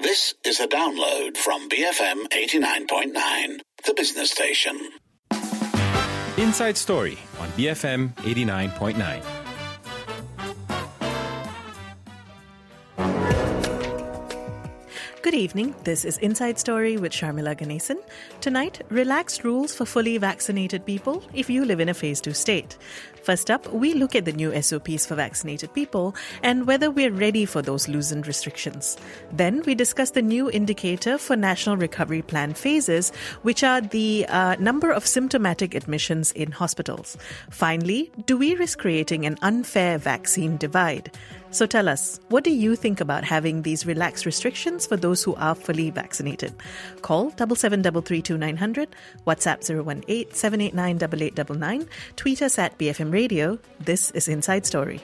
This is a download from BFM 89.9, the business station. Inside Story on BFM 89.9. Good evening. This is Inside Story with Sharmila Ganesan. Tonight, relaxed rules for fully vaccinated people if you live in a phase 2 state. First up, we look at the new SOPs for vaccinated people and whether we're ready for those loosened restrictions. Then we discuss the new indicator for National Recovery Plan phases, which are the number of symptomatic admissions in hospitals. Finally, do we risk creating an unfair vaccine divide? So tell us, what do you think about having these relaxed restrictions for those who are fully vaccinated? Call 77332900, WhatsApp 018-789-8899, tweet us at BFM Radio. This is Inside Story.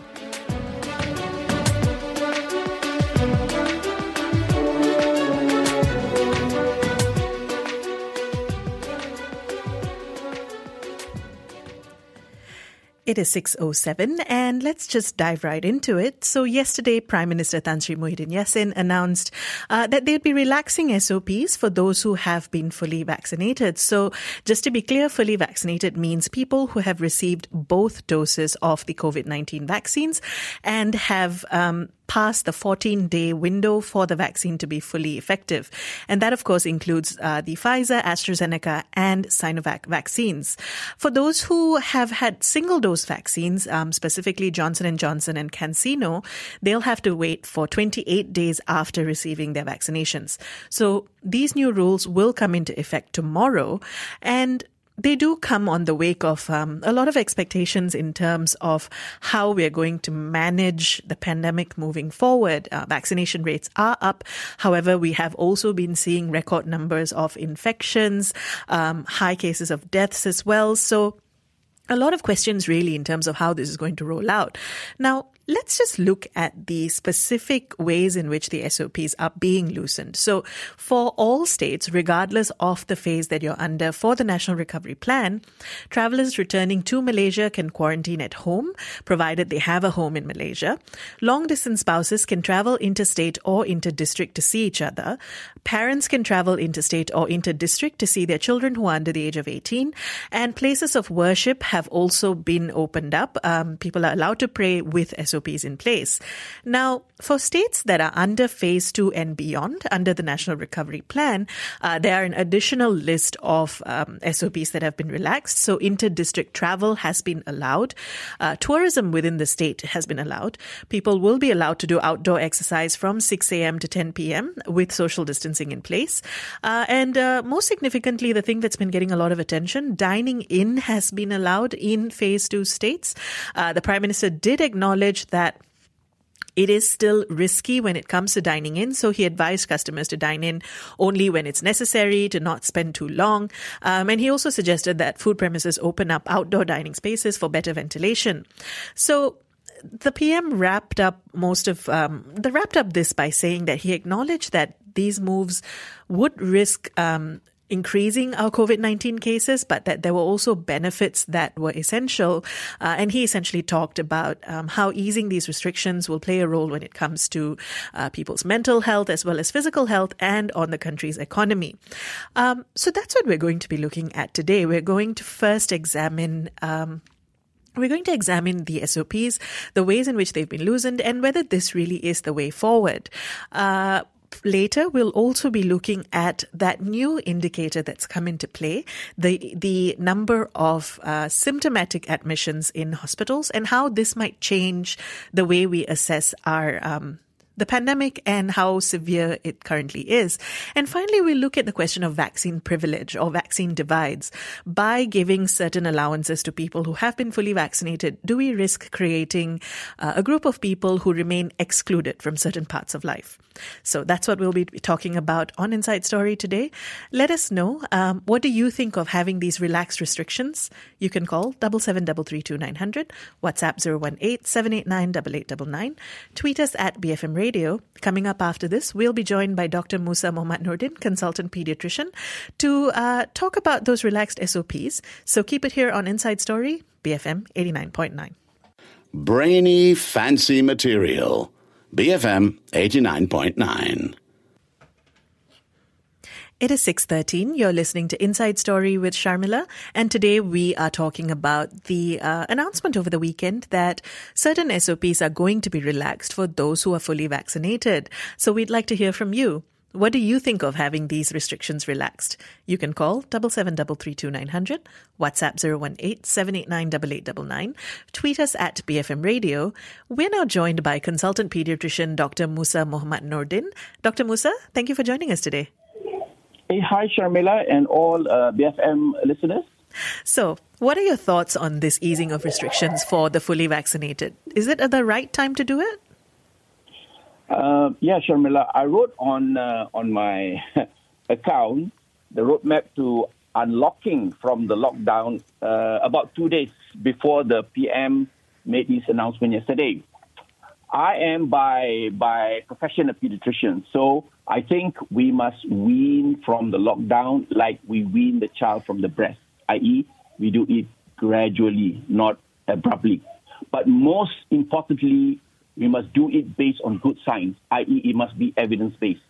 It is 6:07 and let's just dive right into it. So yesterday, Prime Minister Tan Sri Muhyiddin Yassin announced that they'd be relaxing SOPs for those who have been fully vaccinated. So just to be clear, fully vaccinated means people who have received both doses of the COVID-19 vaccines and have past the 14-day window for the vaccine to be fully effective. And that, of course, includes the Pfizer, AstraZeneca and Sinovac vaccines. For those who have had single-dose vaccines, specifically Johnson & Johnson and CanSino, they'll have to wait for 28 days after receiving their vaccinations. So these new rules will come into effect tomorrow, and they do come on the wake of a lot of expectations in terms of how we're going to manage the pandemic moving forward. Vaccination rates are up. However, we have also been seeing record numbers of infections, high cases of deaths as well. So a lot of questions really in terms of how this is going to roll out. Now, let's just look at the specific ways in which the SOPs are being loosened. So for all states, regardless of the phase that you're under for the National Recovery Plan, travelers returning to Malaysia can quarantine at home, provided they have a home in Malaysia. Long-distance spouses can travel interstate or inter-district to see each other. Parents can travel interstate or inter-district to see their children who are under the age of 18. And places of worship have also been opened up. People are allowed to pray with SOPs in place. Now, for states that are under phase 2 and beyond, under the National Recovery Plan, there are an additional list of SOPs that have been relaxed. So inter-district travel has been allowed. Tourism within the state has been allowed. People will be allowed to do outdoor exercise from 6 a.m. to 10 p.m. with social distancing in place. And most significantly, the thing that's been getting a lot of attention, dining in has been allowed in phase 2 states. The Prime Minister did acknowledge that it is still risky when it comes to dining in, so he advised customers to dine in only when it's necessary, to not spend too long. And he also suggested that food premises open up outdoor dining spaces for better ventilation. So the PM wrapped up this by saying that he acknowledged that these moves would risk increasing our COVID-19 cases, but that there were also benefits that were essential. And he essentially talked about how easing these restrictions will play a role when it comes to people's mental health as well as physical health and on the country's economy. So that's what we're going to be looking at today. We're going to first examine the SOPs, the ways in which they've been loosened, and whether this really is the way forward. Later, we'll also be looking at that new indicator that's come into play, the number of symptomatic admissions in hospitals and how this might change the way we assess our the pandemic and how severe it currently is. And finally, we look at the question of vaccine privilege or vaccine divides. By giving certain allowances to people who have been fully vaccinated, do we risk creating a group of people who remain excluded from certain parts of life? So that's what we'll be talking about on Inside Story today. Let us know, what do you think of having these relaxed restrictions? You can call 77332900, WhatsApp 018-789-8899, tweet us at BFM Radio. Coming up after this, we'll be joined by Dr. Musa Mohammad Nordin, consultant pediatrician, to talk about those relaxed SOPs. So keep it here on Inside Story, BFM 89.9. Brainy, fancy material. BFM 89.9. It is 6:13. You're listening to Inside Story with Sharmila, and today we are talking about the announcement over the weekend that certain SOPs are going to be relaxed for those who are fully vaccinated. So we'd like to hear from you. What do you think of having these restrictions relaxed? You can call 77332900, WhatsApp 018-789-8899, tweet us at BFM Radio. We're now joined by consultant pediatrician Dr. Musa Mohammad Nordin. Dr. Musa, thank you for joining us today. Hey, hi, Sharmila, and all BFM listeners. So, what are your thoughts on this easing of restrictions for the fully vaccinated? Is it at the right time to do it? Yeah, Sharmila, I wrote on my account the roadmap to unlocking from the lockdown about 2 days before the PM made his announcement yesterday. I am by profession a pediatrician, so I think we must wean from the lockdown like we wean the child from the breast, i.e. we do it gradually, not abruptly. But most importantly, we must do it based on good science, i.e. it must be evidence-based.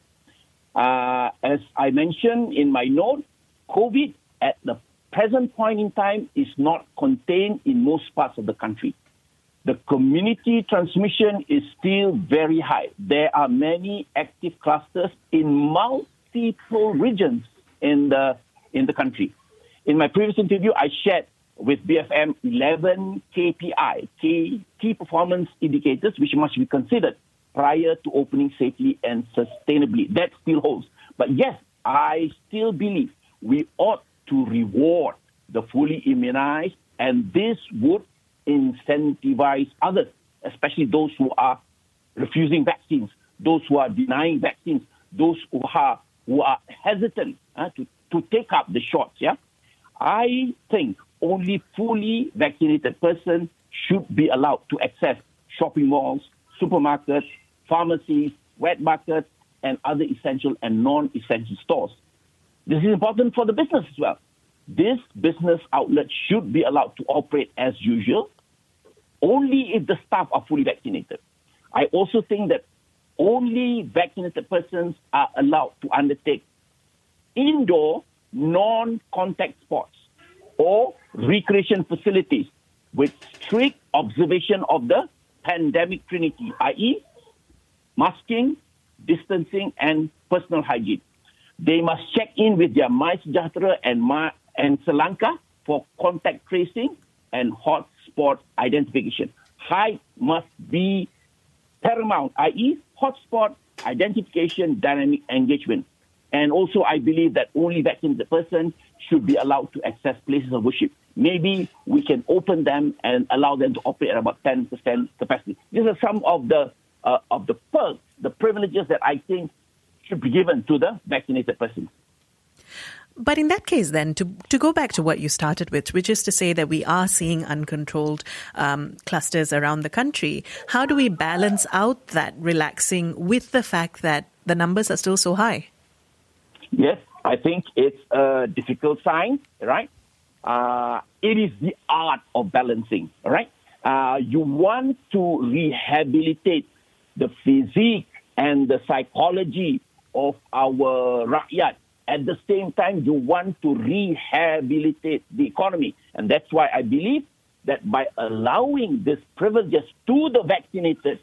As I mentioned in my note, COVID at the present point in time is not contained in most parts of the country. The community transmission is still very high. There are many active clusters in multiple regions in the country. In my previous interview, I shared with BFM 11 KPI, key performance indicators, which must be considered prior to opening safely and sustainably. That still holds. But yes, I still believe we ought to reward the fully immunized, and this would incentivize others, especially those who are refusing vaccines, those who are denying vaccines, those who are hesitant to take up the shots. Yeah, I think only fully vaccinated persons should be allowed to access shopping malls, supermarkets, pharmacies, wet markets, and other essential and non-essential stores. This is important for the business as well. This business outlet should be allowed to operate as usual only if the staff are fully vaccinated. I also think that only vaccinated persons are allowed to undertake indoor non-contact sports or recreation facilities with strict observation of the pandemic trinity, i.e. masking, distancing, and personal hygiene. They must check in with their MySejahtera and Selangkah for contact tracing and hotspot identification. Height must be paramount, i.e. hotspot identification, dynamic engagement. And also, I believe that only vaccinated persons should be allowed to access places of worship. Maybe we can open them and allow them to operate at about 10% capacity. These are some of the perks, the privileges that I think should be given to the vaccinated persons. But in that case, then, to go back to what you started with, which is to say that we are seeing uncontrolled clusters around the country, how do we balance out that relaxing with the fact that the numbers are still so high? Yes, I think it's a difficult science, right? It is the art of balancing, right? You want to rehabilitate the physique and the psychology of our rakyat. At the same time, you want to rehabilitate the economy. And that's why I believe that by allowing these privileges to the vaccinated,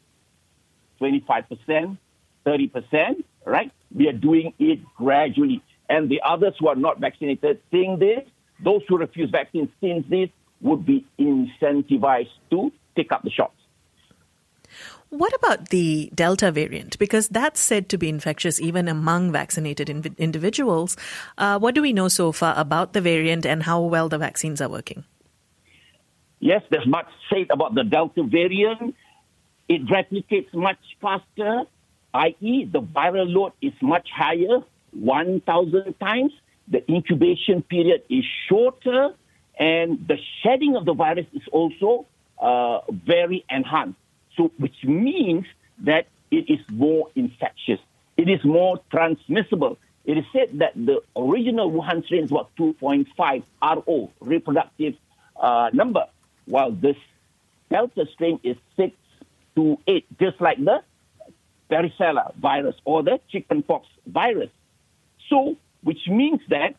25%, 30%, right? We are doing it gradually. And the others who are not vaccinated, seeing this, those who refuse vaccines, seeing this, would be incentivized to take up the shots. What about the Delta variant? Because that's said to be infectious even among vaccinated individuals. What do we know so far about the variant and how well the vaccines are working? Yes, there's much said about the Delta variant. It replicates much faster, i.e. the viral load is much higher, 1,000 times. The incubation period is shorter, and the shedding of the virus is also very enhanced. So, which means that it is more infectious. It is more transmissible. It is said that the original Wuhan strain is about 2.5 RO, reproductive number, while this Delta strain is 6 to 8, just like the varicella virus or the chickenpox virus. So which means that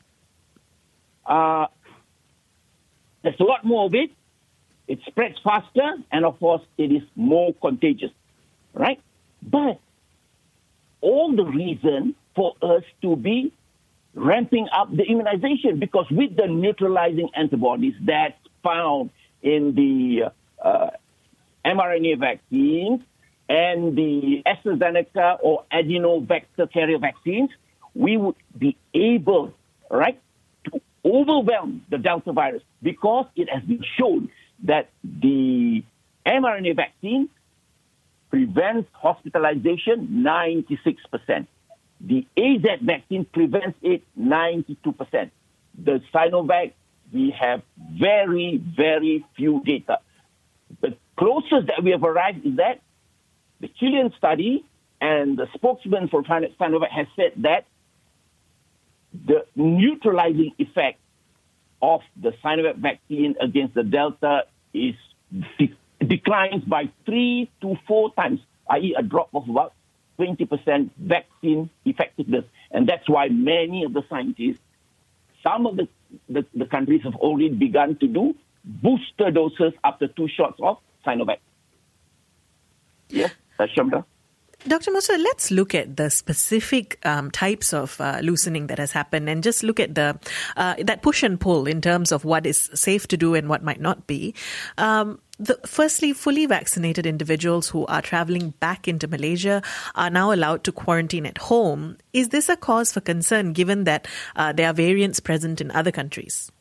there's a lot more of it. It spreads faster, and of course, it is more contagious, right? But all the reason for us to be ramping up the immunization, because with the neutralizing antibodies that's found in the mRNA vaccines and the AstraZeneca or adenovector carrier vaccines, we would be able, right, to overwhelm the Delta virus, because it has been shown that the mRNA vaccine prevents hospitalization 96%. The AZ vaccine prevents it 92%. The Sinovac, we have very, very few data. The closest that we have arrived is that the Chilean study, and the spokesman for Sinovac has said that the neutralizing effect of the Sinovac vaccine against the Delta is declines by 3 to 4 times, i.e. a drop of about 20% vaccine effectiveness. And that's why many of the scientists, some of the countries have already begun to do booster doses after 2 shots of Sinovac. Yes, Shamla. Dr. Musa, let's look at the specific types of loosening that has happened, and just look at the that push and pull in terms of what is safe to do and what might not be. Firstly, fully vaccinated individuals who are traveling back into Malaysia are now allowed to quarantine at home. Is this a cause for concern, given that there are variants present in other countries?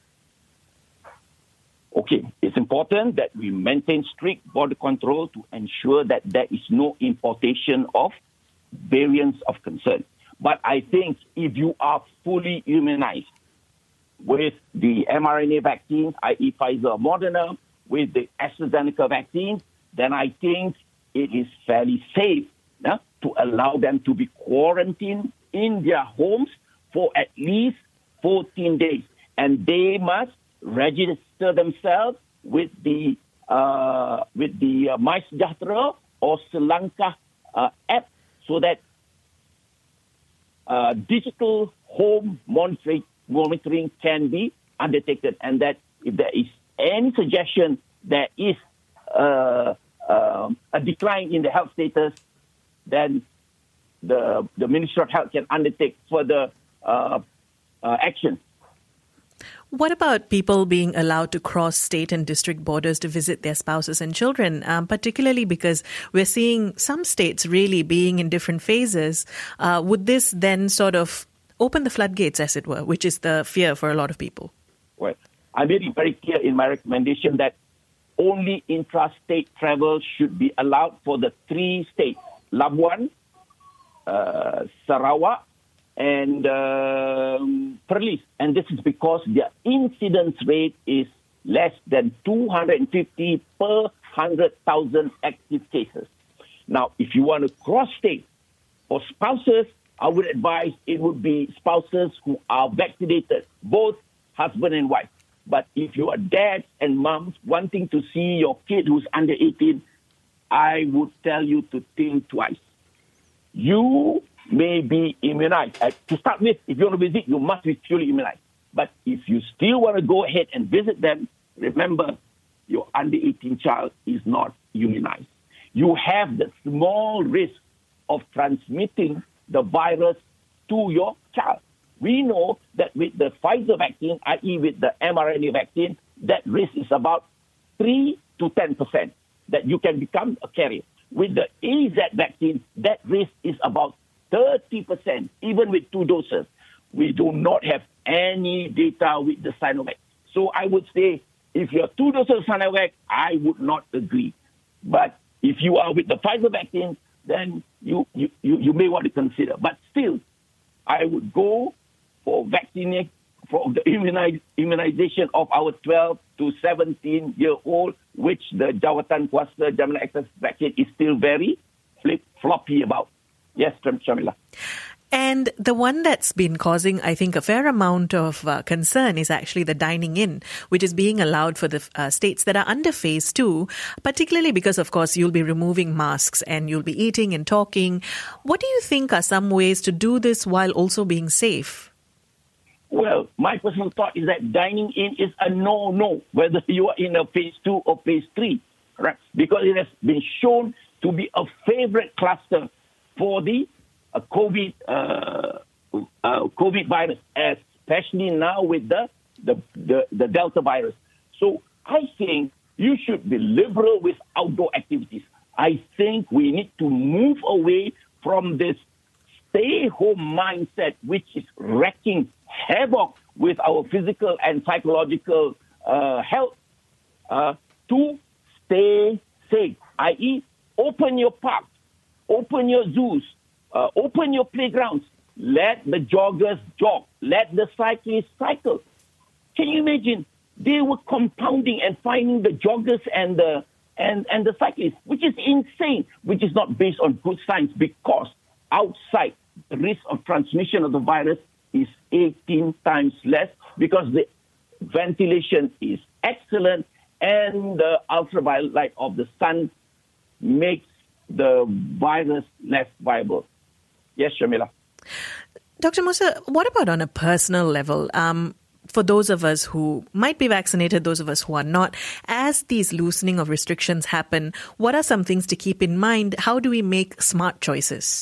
Okay, it's important that we maintain strict border control to ensure that there is no importation of variants of concern. But I think if you are fully immunized with the mRNA vaccines, i.e. Pfizer or Moderna, with the AstraZeneca vaccine, then I think it is fairly safe to allow them to be quarantined in their homes for at least 14 days. And they must register themselves with the MySejahtera or Selangkah app, so that digital home monitoring can be undertaken, and that if there is any suggestion there is a decline in the health status, then the Ministry of Health can undertake further action. What about people being allowed to cross state and district borders to visit their spouses and children, particularly because we're seeing some states really being in different phases? Would this then sort of open the floodgates, as it were, which is the fear for a lot of people? Well, I made it very clear in my recommendation that only intrastate travel should be allowed for the 3 states, Labuan, Sarawak, and Perlis. And this is because their incidence rate is less than 250 per 100,000 active cases. Now, if you want to cross state for spouses, I would advise it would be spouses who are vaccinated, both husband and wife. But if you are dads and moms wanting to see your kid who's under 18, I would tell you to think twice. You may be immunized. To start with, if you want to visit, you must be fully immunized. But if you still want to go ahead and visit them, remember, your under 18 child is not immunized. You have the small risk of transmitting the virus to your child. We know that with the Pfizer vaccine, i.e. with the mRNA vaccine, that risk is about 3 to 10% that you can become a carrier. With the AZ vaccine, that risk is about 30%, even with 2 doses. We do not have any data with the Sinovac. So I would say, if you have 2 doses of Sinovac, I would not agree. But if you are with the Pfizer vaccine, then you may want to consider. But still, I would go for vaccination, for the immunization of our 12 to 17-year-old, which the Jawatan Kuasa Jaminan Access vaccine is still very flip-floppy about. Yes, Shamila. And the one that's been causing, I think, a fair amount of concern is actually the dining in, which is being allowed for the states that are under phase 2, particularly because, of course, you'll be removing masks and you'll be eating and talking. What do you think are some ways to do this while also being safe? Well, my personal thought is that dining in is a no-no, whether you are in a phase 2 or phase 3, right? Because it has been shown to be a favorite cluster for the COVID virus, especially now with the Delta virus. So I think you should be liberal with outdoor activities. I think we need to move away from this stay-home mindset, which is wreaking havoc with our physical and psychological health, to stay safe, i.e., open your parks, open your zoos, open your playgrounds. Let the joggers jog. Let the cyclists cycle. Can you imagine? They were compounding and finding the joggers and the cyclists, which is insane, which is not based on good science, because outside the risk of transmission of the virus is 18 times less, because the ventilation is excellent and the ultraviolet light of the sun makes the virus less viable. Yes, Shamila. Dr. Musa, what about on a personal level? For those of us who might be vaccinated, those of us who are not, as these loosening of restrictions happen, what are some things to keep in mind? How do we make smart choices?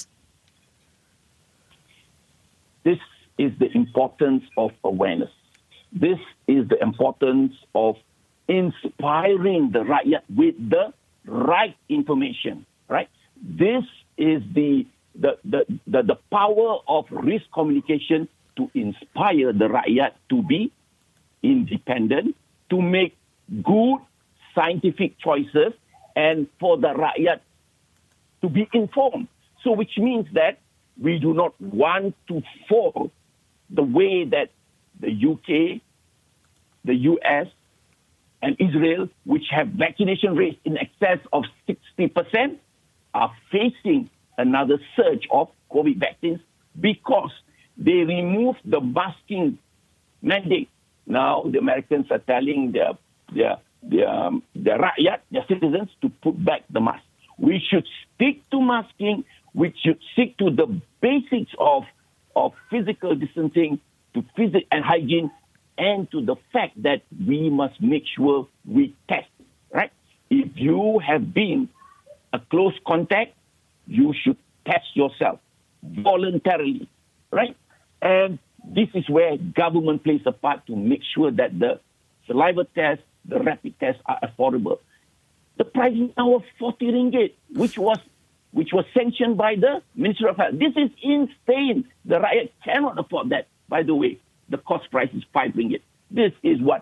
This is the importance of awareness. This is the importance of inspiring the rakyat with the right information, right? This is the power of risk communication to inspire the rakyat to be independent, to make good scientific choices, and for the rakyat to be informed. So which means that we do not want to follow the way that the UK, the US, and Israel, which have vaccination rates in excess of 60%, are facing another surge of COVID vaccines because they removed the masking mandate. Now the Americans are telling their rakyat, their citizens, to put back the mask. We should stick to masking. We should stick to the basics of physical distancing, to physics and hygiene, and to the fact that we must make sure we test, right? If you have been a close contact, you should test yourself voluntarily, right? And this is where government plays a part to make sure that the saliva test, the rapid tests are affordable. The price is now of 40 ringgit, which was sanctioned by the Ministry of Health. This is insane. The rakyat cannot afford that. By the way, the cost price is 5 ringgit. This is what?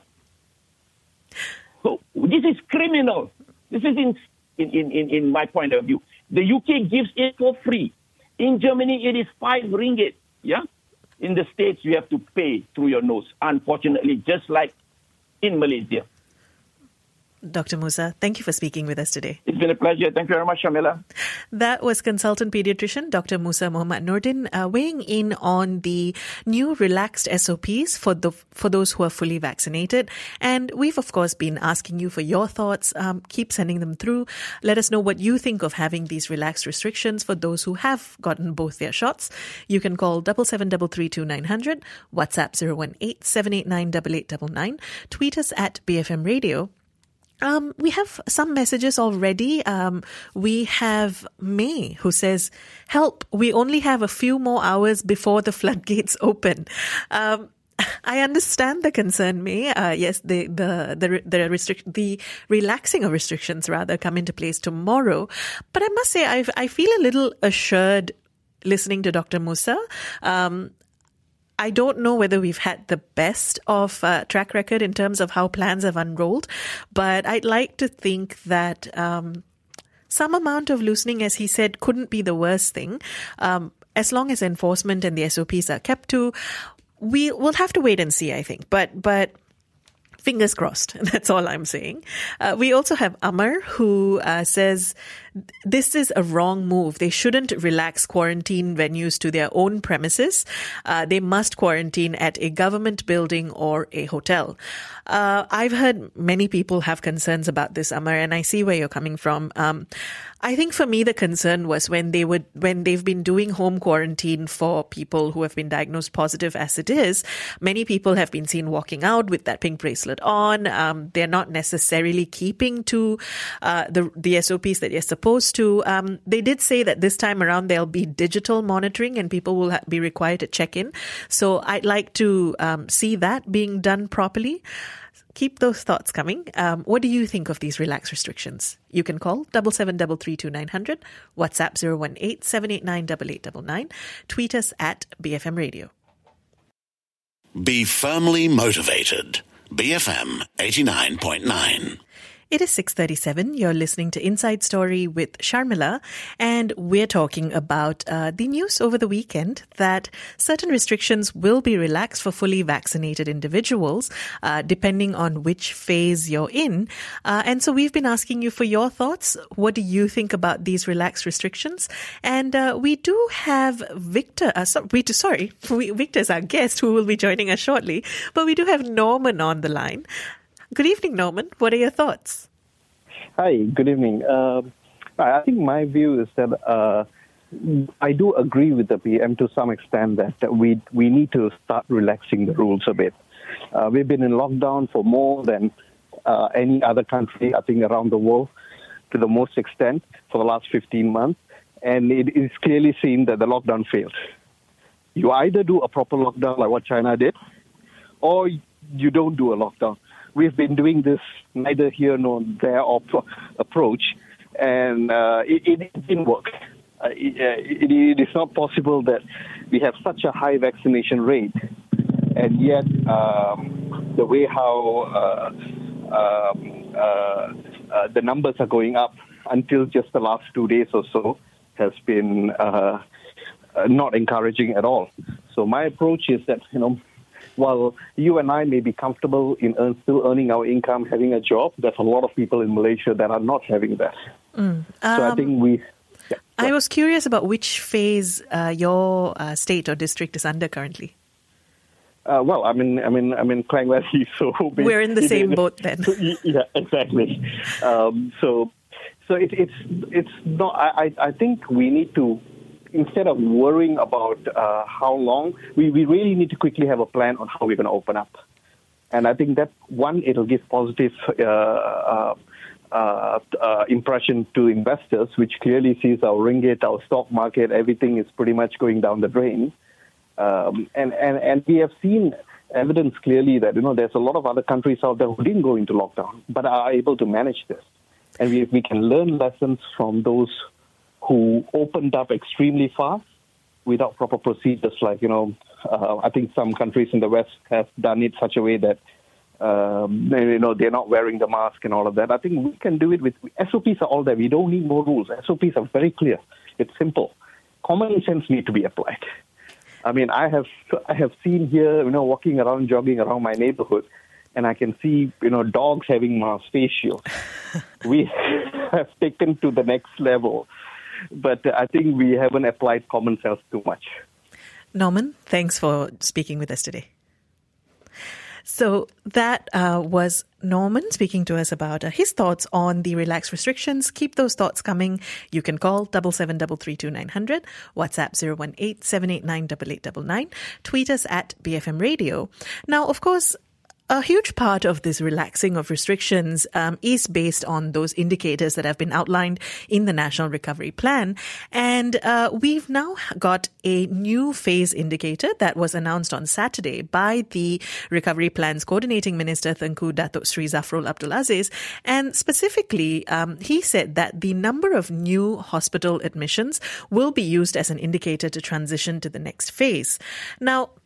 So this is criminal. This is in my point of view. The UK gives it for free. In Germany, it is 5 ringgit. Yeah. In the States, you have to pay through your nose. Unfortunately, just like in Malaysia. Dr. Musa, thank you for speaking with us today. It's been a pleasure. Thank you very much, Shamila. That was consultant pediatrician Dr. Musa Muhammad Nordin weighing in on the new relaxed SOPs for those who are fully vaccinated. And we've, of course, been asking you for your thoughts. Keep sending them through. Let us know what you think of having these relaxed restrictions for those who have gotten both their shots. You can call 77332900, WhatsApp 018-789-8899, tweet us at BFM Radio. We have some messages already. We have May who says, help, we only have a few more hours before the floodgates open. I understand the concern, May. Yes, the relaxing of restrictions rather come into place tomorrow. But I must say, I feel a little assured listening to Dr. Musa. I don't know whether we've had the best of track record in terms of how plans have unrolled, but I'd like to think that some amount of loosening, as he said, couldn't be the worst thing. As long as enforcement and the SOPs are kept to, we'll have to wait and see, I think. But fingers crossed. That's all I'm saying. We also have Amar who says this is a wrong move. They shouldn't relax quarantine venues to their own premises. They must quarantine at a government building or a hotel. I've heard many people have concerns about this, Amar, and I see where you're coming from. I think for me, the concern was when they've been doing home quarantine for people who have been diagnosed positive as it is. Many people have been seen walking out with that pink bracelet on. They're not necessarily keeping to the SOPs that you're supposed to. They did say that this time around there'll be digital monitoring and people will be required to check in. So I'd like to see that being done properly. Keep those thoughts coming. What do you think of these relaxed restrictions? You can call 77332900, WhatsApp 018-789-8899, tweet us at BFM Radio. Be firmly motivated. BFM 89.9. It is 6:37. You're listening to Inside Story with Sharmila, and we're talking about the news over the weekend that certain restrictions will be relaxed for fully vaccinated individuals, depending on which phase you're in. And so we've been asking you for your thoughts. What do you think about these relaxed restrictions? And we do have Victor. Victor's our guest who will be joining us shortly. But we do have Norman on the line. Good evening, Norman. What are your thoughts? Hi, good evening. I think my view is that I do agree with the PM to some extent that we need to start relaxing the rules a bit. We've been in lockdown for more than any other country, I think, around the world, to the most extent for the last 15 months. And it is clearly seen that the lockdown failed. You either do a proper lockdown like what China did, or you don't do a lockdown. We've been doing this neither here nor there approach, and it didn't work. It is not possible that we have such a high vaccination rate, and yet the way how the numbers are going up until just the last 2 days or so has been not encouraging at all. So my approach is that, while you and I may be comfortable in still earning our income, having a job, there's a lot of people in Malaysia that are not having that. So I think I was curious about which phase your state or district is under currently. Well, I'm in Klang Valley, so we're in the same boat then. Yeah, exactly. So it's not. I think we need to, instead of worrying about how long, we really need to quickly have a plan on how we're going to open up. And I think that, one, it'll give positive impression to investors, which clearly sees our ringgit, our stock market, everything is pretty much going down the drain. And we have seen evidence clearly that, there's a lot of other countries out there who didn't go into lockdown, but are able to manage this. And we can learn lessons from those who opened up extremely fast without proper procedures. Like, I think some countries in the West have done it such a way that, they're not wearing the mask and all of that. I think we can do it with SOPs are all there. We don't need more rules. SOPs are very clear. It's simple. Common sense need to be applied. I mean, I have seen here, walking around, jogging around my neighborhood, and I can see, dogs having masks, face shields. We have taken to the next level. But I think we haven't applied common sense too much. Norman, thanks for speaking with us today. So that was Norman speaking to us about his thoughts on the relaxed restrictions. Keep those thoughts coming. You can call 77332900, WhatsApp 018-789-8899, tweet us at BFM Radio. Now, of course, a huge part of this relaxing of restrictions is based on those indicators that have been outlined in the National Recovery Plan. And we've now got a new phase indicator that was announced on Saturday by the Recovery Plan's Coordinating Minister, Tengku Datuk Sri Zafrul Abdul Aziz. And specifically, he said that the number of new hospital admissions will be used as an indicator to transition to the next phase. Now,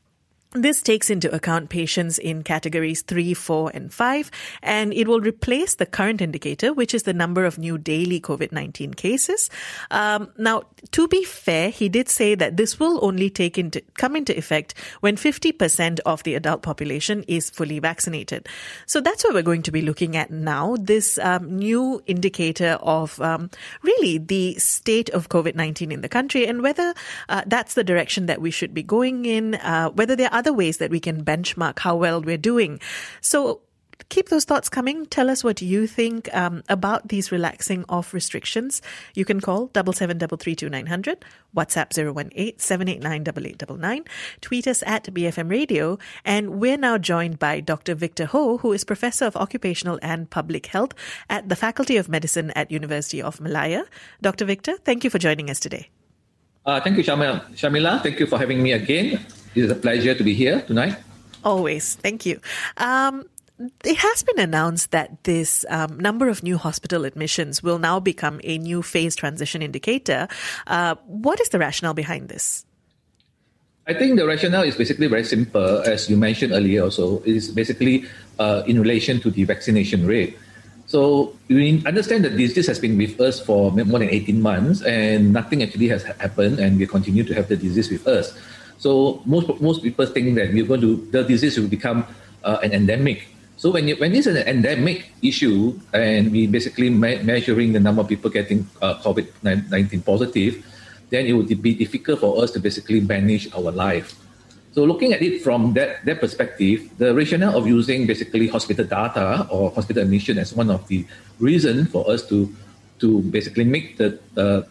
This takes into account patients in categories 3, 4, and 5, and it will replace the current indicator, which is the number of new daily COVID-19 cases. Now, to be fair, he did say that this will only come into effect when 50% of the adult population is fully vaccinated. So that's what we're going to be looking at now, this new indicator of really the state of COVID-19 in the country and whether that's the direction that we should be going in, whether there are other ways that we can benchmark how well we're doing. So keep those thoughts coming. Tell us what you think about these relaxing of restrictions. You can call 77332900, WhatsApp 018-789-8899, tweet us at BFM Radio, and we're now joined by Dr. Victor Ho, who is Professor of Occupational and Public Health at the Faculty of Medicine at University of Malaya. Dr. Victor, thank you for joining us today. Thank you, Shamila. Thank you for having me again. It is a pleasure to be here tonight. Always. Thank you. It has been announced that this number of new hospital admissions will now become a new phase transition indicator. What is the rationale behind this? I think the rationale is basically very simple, as you mentioned earlier also. It is basically in relation to the vaccination rate. So we understand that this has been with us for more than 18 months and nothing actually has happened and we continue to have the disease with us. So most people think that the disease will become an endemic. So when it's an endemic issue and we basically measuring the number of people getting COVID-19 positive, then it would be difficult for us to basically manage our life. So looking at it from that perspective, the rationale of using basically hospital data or hospital admission as one of the reasons for us to basically make to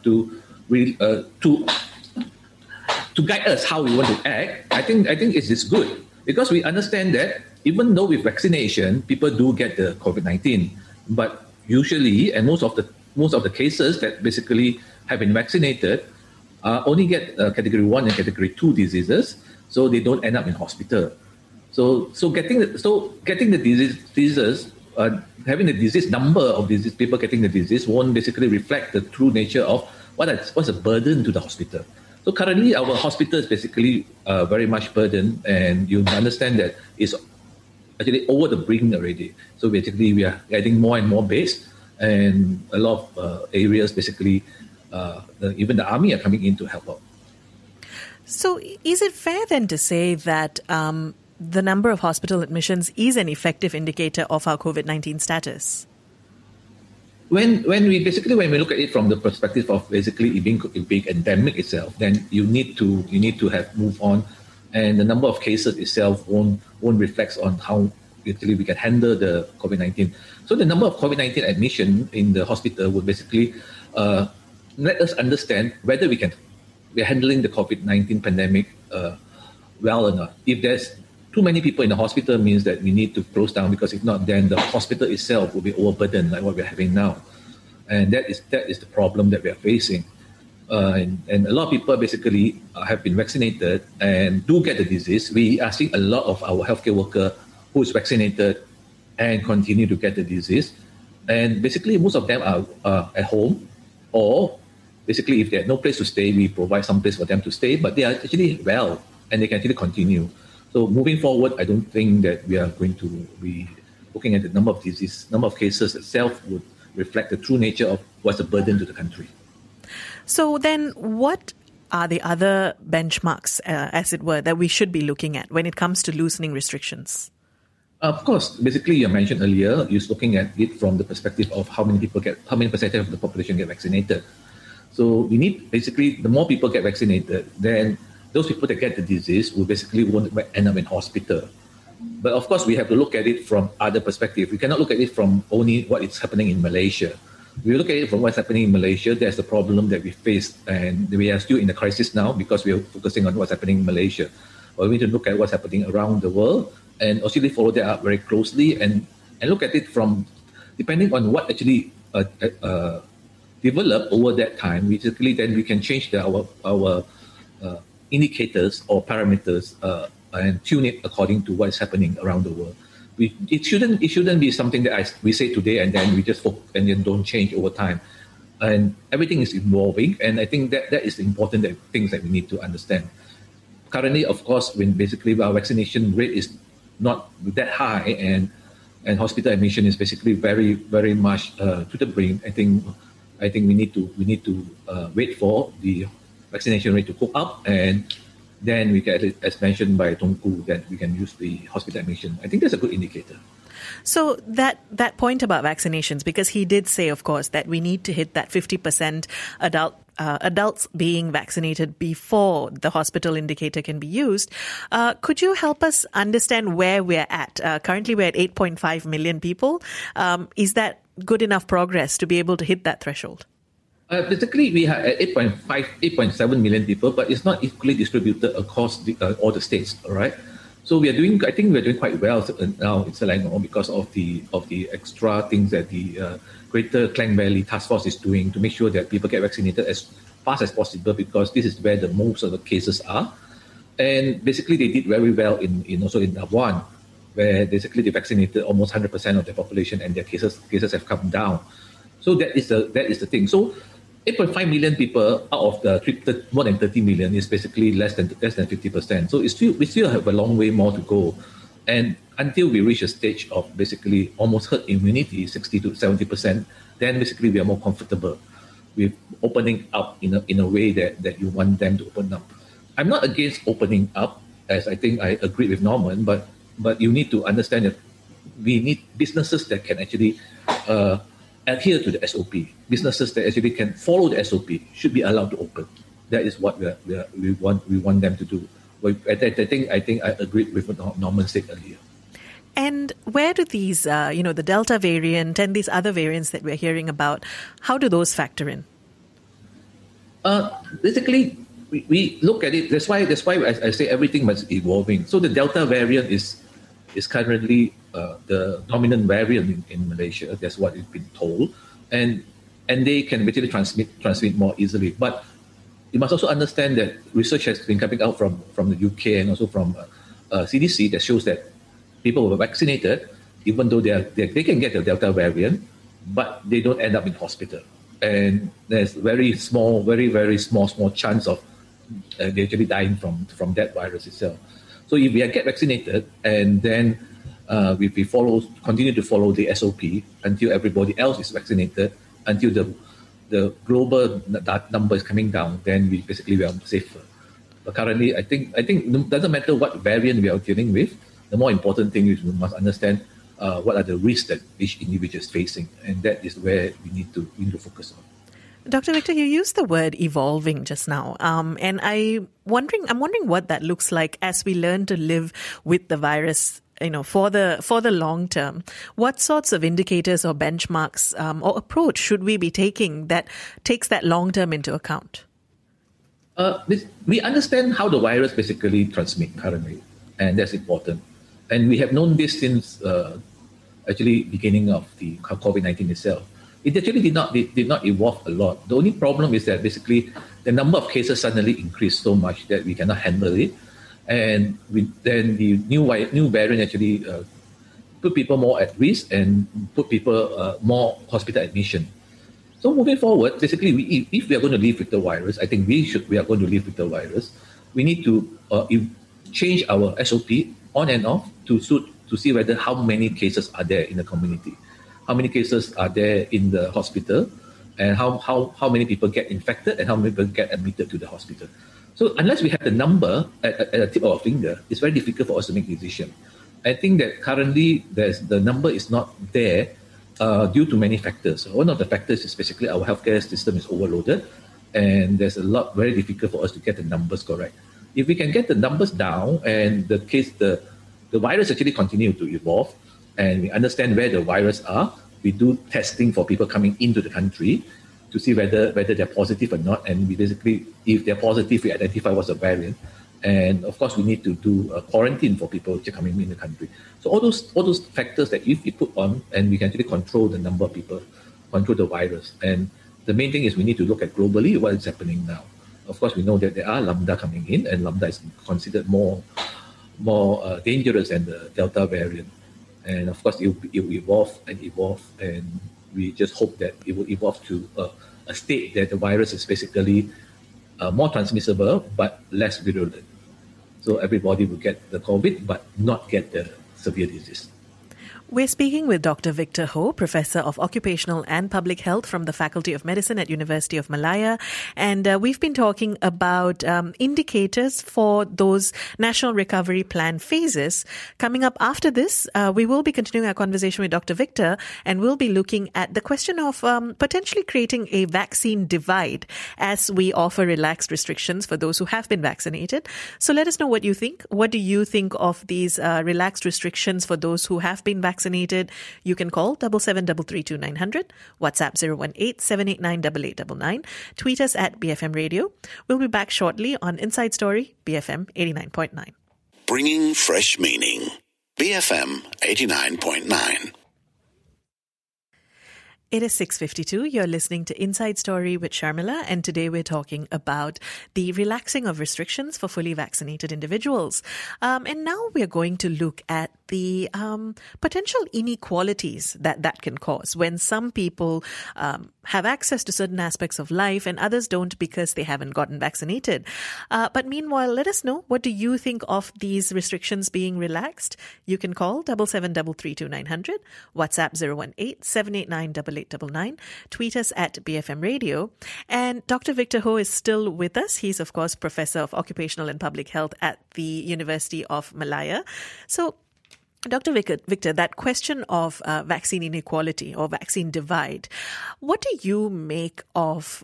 guide us how we want to act, I think it is good because we understand that even though with vaccination people do get the COVID-19, but usually and most of the cases that basically have been vaccinated only get category 1 and category 2 diseases. So they don't end up in hospital. So getting the diseases, having the disease number of disease people getting the disease won't basically reflect the true nature of what's a burden to the hospital. So currently our hospital is basically very much burdened, and you understand that it's actually over the brink already. So basically we are adding more and more beds, and a lot of areas basically even the army are coming in to help out. So is it fair then to say that the number of hospital admissions is an effective indicator of our COVID-19 status? When we look at it from the perspective of basically it being endemic itself, then you need to have move on, and the number of cases itself won't reflect on how actually we can handle the COVID-19. So the number of COVID-19 admission in the hospital would basically let us understand whether we're handling the COVID-19 pandemic well or not. If there's too many people in the hospital, means that we need to close down, because if not, then the hospital itself will be overburdened like what we're having now. And that is the problem that we are facing. And a lot of people basically have been vaccinated and do get the disease. We are seeing a lot of our healthcare worker who is vaccinated and continue to get the disease. And basically most of them are at home, or basically, if they have no place to stay, we provide some place for them to stay, but they are actually well and they can actually continue. So moving forward, I don't think that we are going to be looking at the number of cases itself would reflect the true nature of what's a burden to the country. So then what are the other benchmarks, as it were, that we should be looking at when it comes to loosening restrictions? Of course, basically you mentioned earlier, you're looking at it from the perspective of how many percentage of the population get vaccinated. So we need basically the more people get vaccinated, then those people that get the disease will basically won't end up in hospital. But of course, we have to look at it from other perspective. We cannot look at it from only what is happening in Malaysia. We look at it from what's happening in Malaysia. There's the problem that we face, and we are still in the crisis now because we are focusing on what's happening in Malaysia. But we need to look at what's happening around the world and also follow that up very closely and look at it from depending on what actually develop over that time. Basically, then we can change our indicators or parameters and tune it according to what is happening around the world. It shouldn't be something that we say today and then we just focus and then don't change over time. And everything is evolving, and I think that is the important things that we need to understand. currently, of course, when basically our vaccination rate is not that high and hospital admission is basically very, very much to the brim, I think we need to wait for the vaccination rate to go up, and then we get, as mentioned by Tungku, that we can use the hospital admission. I think that's a good indicator. So that point about vaccinations, because he did say, of course, that we need to hit that 50% adults being vaccinated before the hospital indicator can be used. Could you help us understand where we're at? Currently, we're at 8.5 million people. Is that good enough progress to be able to hit that threshold? Basically, we have 8.7 million people, but it's not equally distributed across all the states. All right. So I think we're doing quite well now in Selangor because of the extra things that the Greater Klang Valley Task Force is doing to make sure that people get vaccinated as fast as possible, because this is where the most of the cases are. And basically, they did very well in Labuan, where basically they vaccinated almost 100% of the population, and their cases have come down. So that is the thing. So 8.5 million people out of the more than 30 million is basically less than 50%. So we still have a long way more to go. And until we reach a stage of basically almost herd immunity, 60 to 70%, then basically we are more comfortable with opening up in a way that you want them to open up. I'm not against opening up, as I think I agree with Norman, but you need to understand that we need businesses that can actually adhere to the SOP. Businesses that actually can follow the SOP should be allowed to open. That is what we want them to do. I think I agree with what Norman said earlier. And where do these, the Delta variant and these other variants that we're hearing about, how do those factor in? Basically, we look at it. That's why I say everything must evolving. So the Delta variant is currently the dominant variant in Malaysia. That's what it's been told, and they can actually transmit more easily. But you must also understand that research has been coming out from the UK and also from CDC that shows that people who are vaccinated, even though they can get the Delta variant, but they don't end up in hospital. And there's very very small chance of they actually dying from that virus itself. So if we get vaccinated and then we continue to follow the SOP until everybody else is vaccinated, until the global number is coming down, then we are safer. But currently, I think it doesn't matter what variant we are dealing with. The more important thing is we must understand what are the risks that each individual is facing, and that is where we need to focus on. Dr. Victor, you used the word evolving just now, and I'm wondering what that looks like as we learn to live with the virus, for the long term. What sorts of indicators or benchmarks or approach should we be taking that takes that long term into account? We understand how the virus basically transmits currently, and that's important. And we have known this since actually beginning of the COVID-19 itself. It actually did not evolve a lot. The only problem is that basically the number of cases suddenly increased so much that we cannot handle it, and then the new variant actually put people more at risk and put people more hospital admission. So moving forward, basically, if we are going to live with the virus, I think we are going to live with the virus. We need to change our SOP on and off to see whether how many cases are there in the community. How many cases are there in the hospital, and how many people get infected and how many people get admitted to the hospital. So unless we have the number at the tip of our finger, it's very difficult for us to make a decision. I think that currently the number is not there due to many factors. One of the factors is basically our healthcare system is overloaded, and there's very difficult for us to get the numbers correct. If we can get the numbers down and the virus actually continue to evolve, and we understand where the virus are, we do testing for people coming into the country to see whether they're positive or not. And we basically, if they're positive, we identify what's the variant. And of course, we need to do a quarantine for people which are coming in the country. So all those factors that if we put on, and we can actually control the number of people, control the virus. And the main thing is we need to look at globally what is happening now. Of course, we know that there are Lambda coming in, and Lambda is considered more dangerous than the Delta variant. And of course, it will evolve, and we just hope that it will evolve to a state that the virus is basically more transmissible but less virulent. So everybody will get the COVID, but not get the severe disease. We're speaking with Dr. Victor Ho, Professor of Occupational and Public Health from the Faculty of Medicine at University of Malaya. And we've been talking about indicators for those National Recovery Plan phases. Coming up after this, we will be continuing our conversation with Dr. Victor, and we'll be looking at the question of potentially creating a vaccine divide as we offer relaxed restrictions for those who have been vaccinated. So let us know what you think. What do you think of these relaxed restrictions for those who have been vaccinated? You can call 77332900, WhatsApp 018-789-8899, tweet us at BFM Radio. We'll be back shortly on Inside Story, BFM 89.9. Bringing fresh meaning. BFM 89.9. It is 6:52. You're listening to Inside Story with Sharmila, and today we're talking about the relaxing of restrictions for fully vaccinated individuals. And now we're going to look at the potential inequalities that can cause when some people have access to certain aspects of life and others don't because they haven't gotten vaccinated. But meanwhile, let us know, what do you think of these restrictions being relaxed? You can call 77332900, WhatsApp 018-789-8899, tweet us at BFM Radio. And Dr. Victor Ho is still with us. He's, of course, Professor of Occupational and Public Health at the University of Malaya. So, Dr. Victor, that question of vaccine inequality or vaccine divide, what do you make of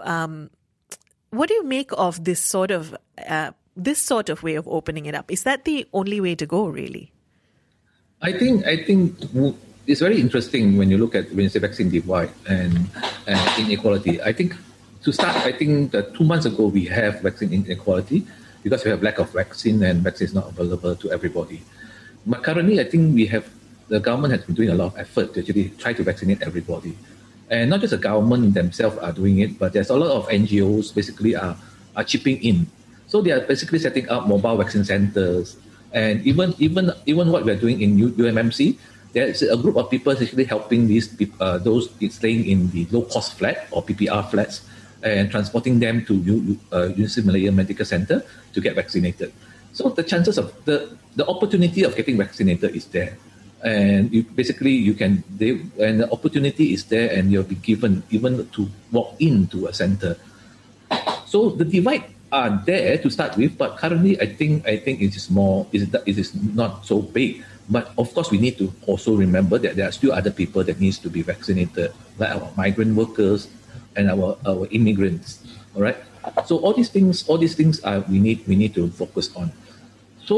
this sort of way of opening it up? Is that the only way to go, really? I think it's very interesting when you say vaccine divide and inequality. I think to start, that 2 months ago we have vaccine inequality because we have lack of vaccine and vaccine is not available to everybody. But currently, I think the government has been doing a lot of effort to actually try to vaccinate everybody. And not just the government themselves are doing it, but there's a lot of NGOs basically are chipping in. So they are basically setting up mobile vaccine centers. And even what we're doing in UMMC, there's a group of people actually helping those staying in the low-cost flat or PPR flats and transporting them to University of Malaya Medical Center to get vaccinated. So the chances of the opportunity of getting vaccinated is there, and and the opportunity is there, and you'll be given even to walk into a center. So the divide are there to start with, but currently I think it is not so big. But of course, we need to also remember that there are still other people that needs to be vaccinated, like our migrant workers and our immigrants. All right. So all these things are we need to focus on. So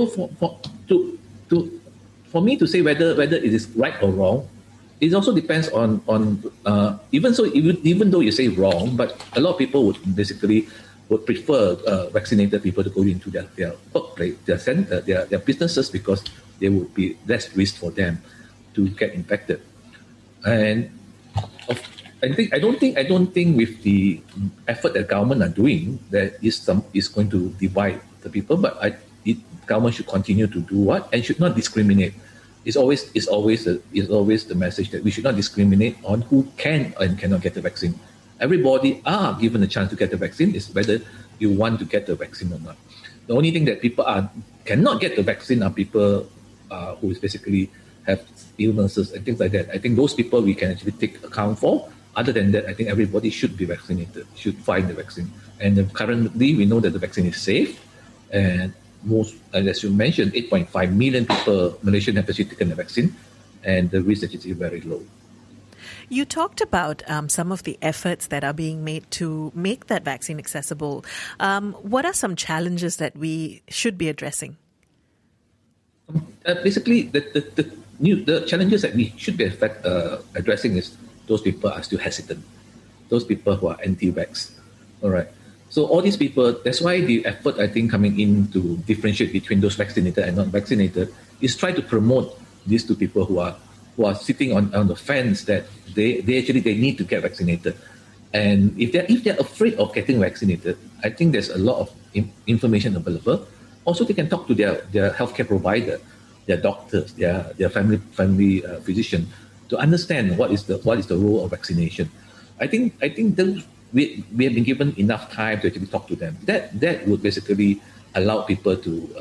for me to say whether it is right or wrong, it also depends on even though you say wrong, but a lot of people would prefer vaccinated people to go into their workplace, their center, their businesses, because there would be less risk for them to get infected. And I don't think with the effort that government are doing that is going to divide the people, but government should continue to do and should not discriminate. It's always the message that we should not discriminate on who can and cannot get the vaccine. Everybody are given a chance to get the vaccine. It's whether you want to get the vaccine or not. The only thing that people cannot get the vaccine are people who is basically have illnesses and things like that. I think those people we can actually take account for. Other than that, I think everybody should be vaccinated, should find the vaccine. And currently, we know that the vaccine is safe, and as you mentioned, 8.5 million people, Malaysian, have actually taken the vaccine, and the risk is very low. You talked about some of the efforts that are being made to make that vaccine accessible. What are some challenges that we should be addressing? Basically, the challenges that we should be addressing is those people are still hesitant. Those people who are anti-vax. All right. So all these people, that's why the effort, I think, coming in to differentiate between those vaccinated and not vaccinated is try to promote these two people who are sitting on the fence that they need to get vaccinated. And if they're afraid of getting vaccinated, I think there's a lot of information available. Also, they can talk to their healthcare provider, their doctors, their family physician, to understand what is the role of vaccination. I think we have been given enough time to actually talk to them. That would basically allow people to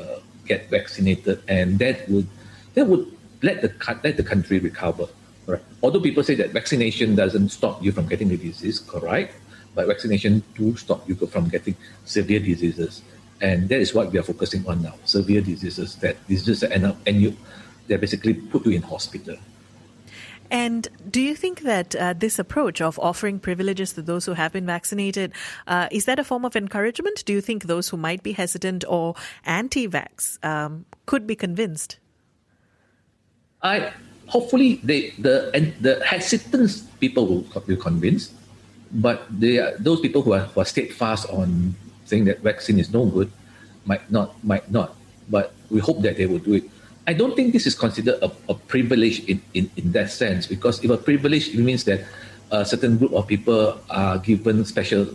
get vaccinated, and that would let the country recover. Right? Although people say that vaccination doesn't stop you from getting the disease, correct? But vaccination do stop you from getting severe diseases, and that is what we are focusing on now: severe diseases that end up they basically put you in hospital. And do you think that this approach of offering privileges to those who have been vaccinated, is that a form of encouragement? Do you think those who might be hesitant or anti-vax could be convinced? Hopefully, the hesitant people will be convinced, but those people who are steadfast on saying that vaccine is no good might not. But we hope that they will do it. I don't think this is considered a privilege in that sense, because if a privilege, it means that a certain group of people are given special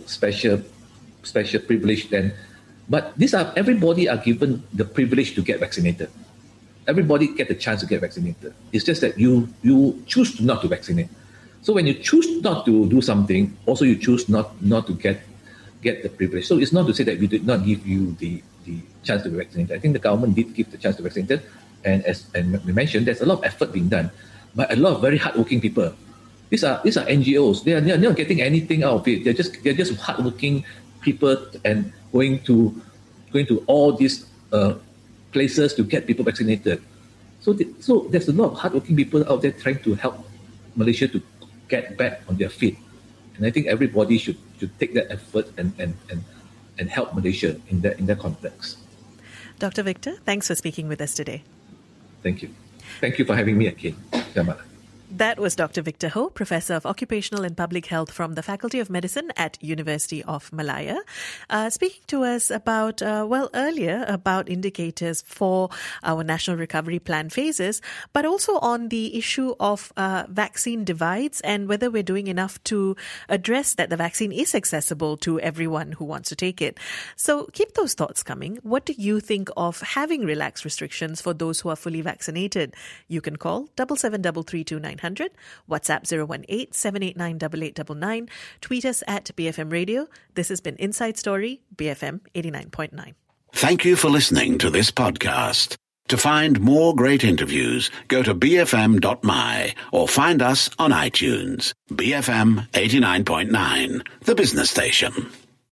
privilege. Then, but everybody are given the privilege to get vaccinated. Everybody get the chance to get vaccinated. It's just that you choose not to vaccinate. So when you choose not to do something, also you choose not to get the privilege. So it's not to say that we did not give you the chance to be vaccinated. I think the government did give the chance to be vaccinated, and as we mentioned, there's a lot of effort being done by a lot of very hardworking people. These are NGOs. They are not getting anything out of it. They're just hardworking people and going to all these places to get people vaccinated. So there's a lot of hardworking people out there trying to help Malaysia to get back on their feet. And I think everybody should take that effort and help Malaysia in that context. Dr. Victor, thanks for speaking with us today. Thank you. Thank you for having me again. Jamala. That was Dr. Victor Ho, Professor of Occupational and Public Health from the Faculty of Medicine at University of Malaya, speaking to us about, earlier about indicators for our National Recovery Plan phases, but also on the issue of vaccine divides and whether we're doing enough to address that the vaccine is accessible to everyone who wants to take it. So keep those thoughts coming. What do you think of having relaxed restrictions for those who are fully vaccinated? You can call 77332900, WhatsApp 018-789-8899, tweet us at BFM Radio. This has been Inside Story, BFM 89.9. Thank you for listening to this podcast. To find more great interviews, go to bfm.my or find us on iTunes. BFM 89.9, the business station.